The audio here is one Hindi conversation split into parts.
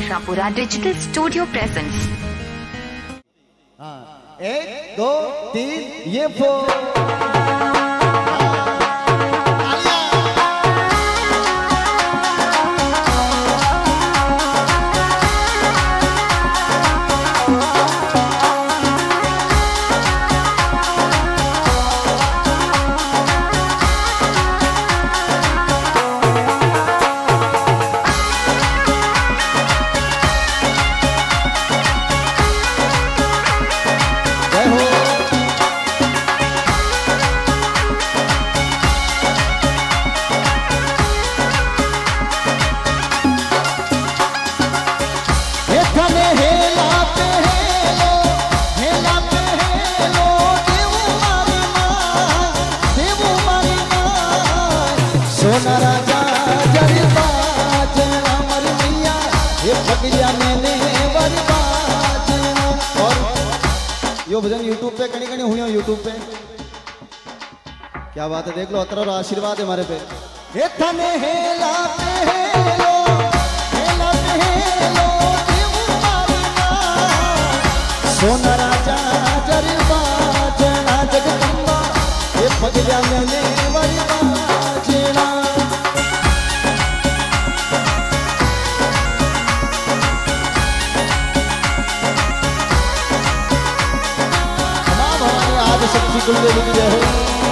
Ashapura digital studio presents. 1 2 3 ये फोर। सोना राजा जरबा जना मर मैया ये पगलिया मैंने बर्बाद। और यो भजन यूट्यूब पे कहीं कहीं हुई हो, यूट्यूब पे क्या बात है, देख लो। अतर आशीर्वाद है हमारे पे। ये थने हेला पे हेलो, हेला पे हेलो देव मारना। सोना राजा जरबा जना जगदम्बा ये पगलिया मैंने बर्बाद। शक्ति कुलदेवी की जय हो।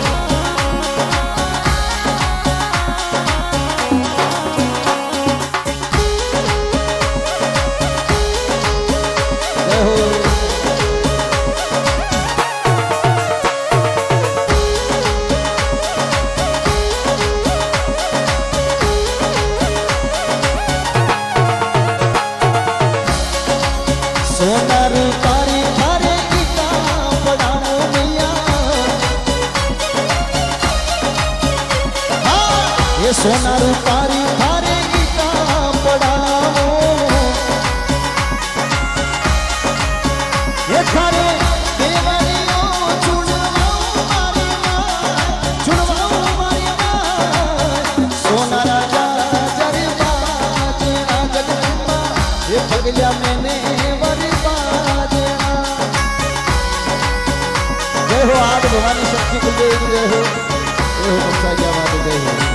जय हो। सोना रूपारी थारे गीता पढ़ाओ मैया। ये सोना रूपारी थारे गीता पढ़ाओ। ये थारे देवरियो चुनवाओ मारी माँ, चुनवाओ मारी माँ। सोना राजा जरबा जना जगदम्बा ये पगलिया मैंने बर्बाद। जय हो आज भवानी शक्ति कुलदेवी जय हो। जय हो बच्चा क्या बात है, जय हो।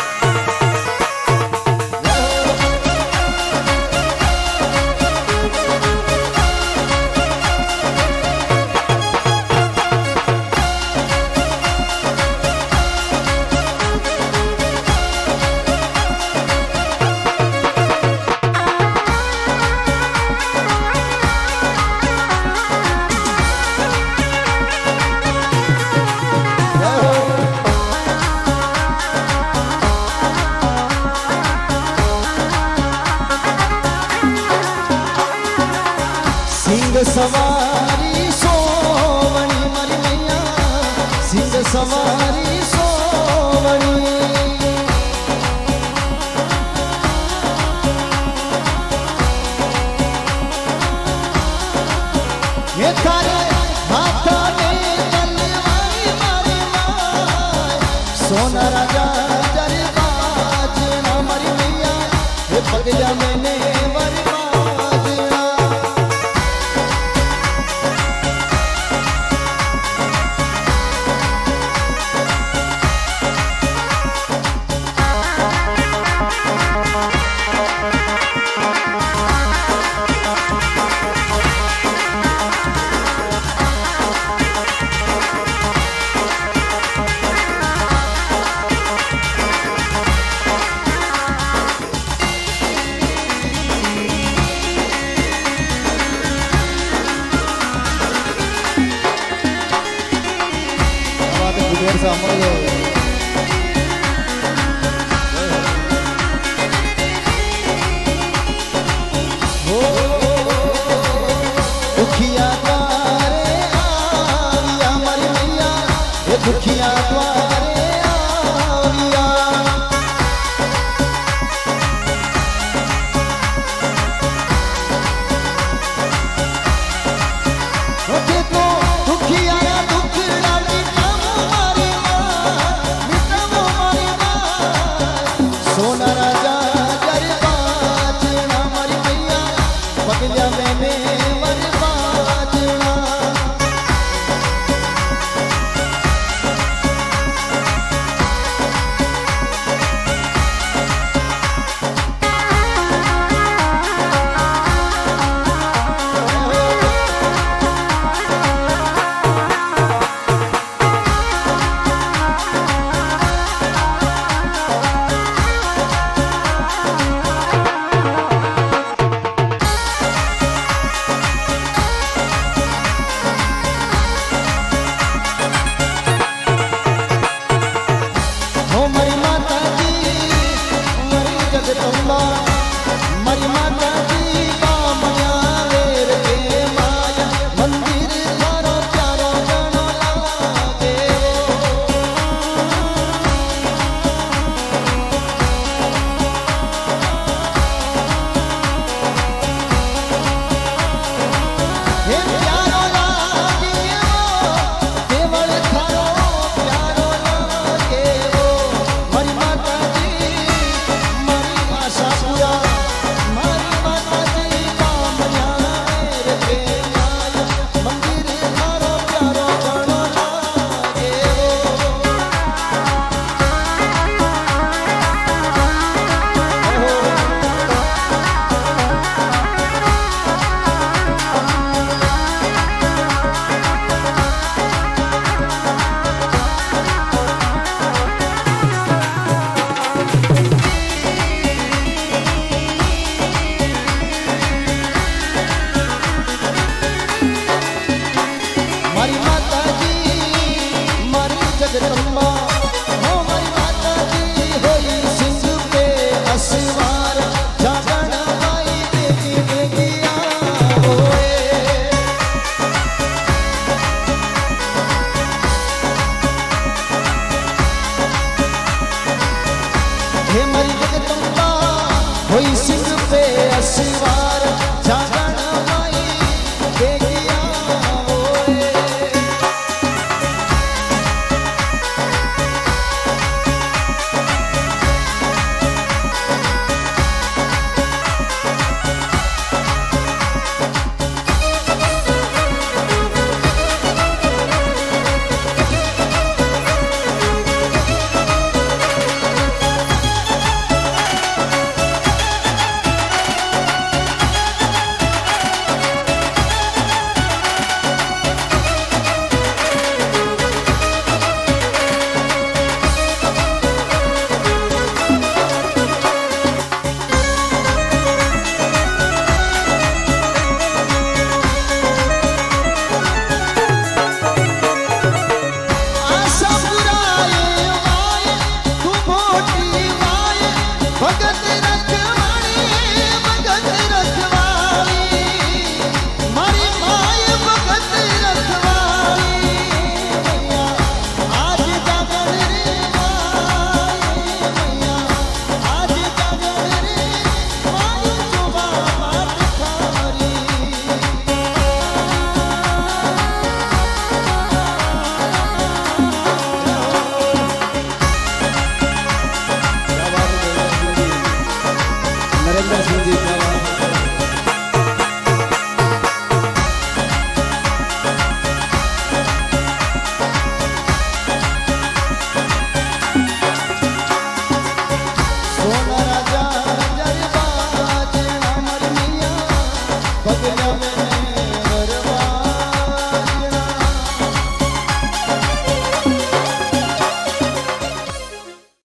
सिंह सवारी सोवणी मरी मैया, सिंह सवारी सोवणी। ये थारे हाथा में तलवारी मारी माँ। सोना राजा जरबा जना मरी मैया ये पगलिया मैंने बर्बाद। दुखिया द्वारे आविया मरी मैया ये दुखिया द्वारे आविया। देखो दुखिया दुख लाली काम मारी माँ। मारी माता जी बामया वेर के माया मंदिर थारो प्यारो जनो लागे हे प्यारो लागे केवल थारो प्यारो लागे मारी माता जी मारी आशा पूरा मारी माता जी बामया वेर के माया मंदिर थारो प्यारो जनो लागे मारी माता जी मारी जगदम्बा हो मारी माता जी होई सिंह पे असवार जागण आई देवी देविया होए हे मारी जगदम्बा होई सिंह पे असवार जागण आई देविया होए आशा पुराए माए तू मोटी माए भगत रखवाणी मारी माए भगत रखवाणी मैया आज जागण रे माए मैया आज जागण रे माए जोबा मात खारी नरेंद्र सिंह जी क्या बात है। सोना राजा जरबाज अमर मियां बगल में